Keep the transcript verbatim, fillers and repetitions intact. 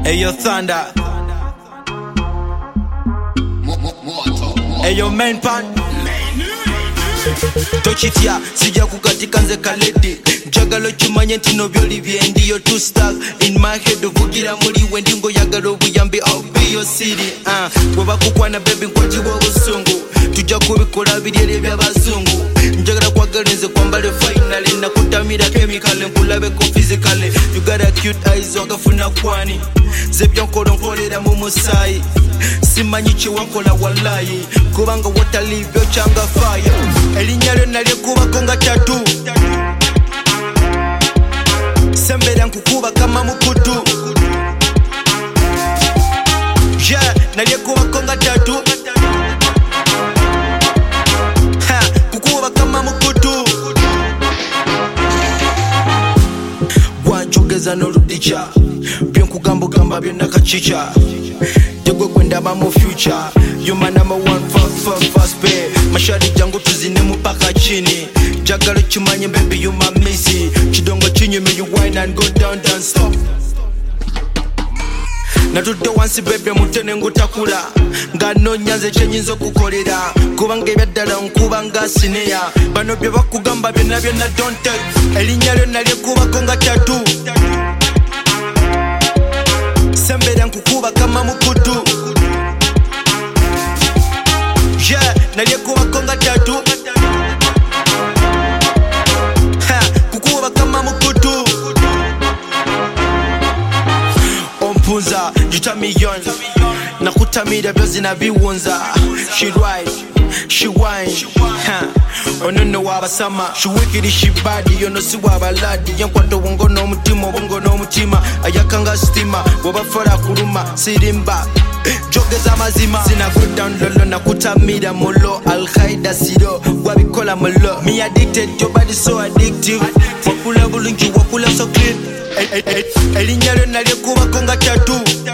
Ayo Thunder, ayo main pan tochitya sijja kukatika nze kaledi njagala okimanye nti no byoli byendiyo two star in my head ovugira muli wendi ngoyagala obuyambi I'll be your city uh. bwebakukwana baby nkwatiwa obusungu tujja kubikola biryeri by'abazungu njagala kwagala nze kwambale finally nakutamira chemical nkulabeko physically you got a cute eyes ogafuna kwani ze byankola nkolera mu musayi simanyi kyewakola wallayi kubanga watalibyo kyanga fire erinnya lyo nalyekubako nga tatu sembera nkukuba kama mukutu yeah nalyekubako nga tatu ha kukuba kama mukutu bwanjogeza n'oludica byenkugamba gamba byonna kacica tegwe kwendaba mu future you my number one for for fast pay mashari jangu tuzine mupaka chini jagalo chimanye baby you my missy chidongo chinyume you wine and go down down stop natutte wansi baby mutene ngutakula nga nonyanze kyenyinza okukolera kubanga ebyaddala nkuba nga sineya bano bye bakugamba byonna byonna don't take erinnya lyo nalyekubako nga tatu sembera nkukuba kama mukutu yeah nalyekubako nga tatu ha kukuba kama mukutu ompunza jutamiyon nakutamira byozina biwunza she ride she wine ha onono wabasama she wicked she bad you know si wabaladi yankwato bongo no mutima bongo no mutima ayakanga stima wabafara kuruma sirimba jogeza mazima sina go down lolo nakutamira mulo al qaida siro wabikola mulo me addicted your body so addictive wakula bulungi wakula so clean erinnya lyo nalyekubako nga tatu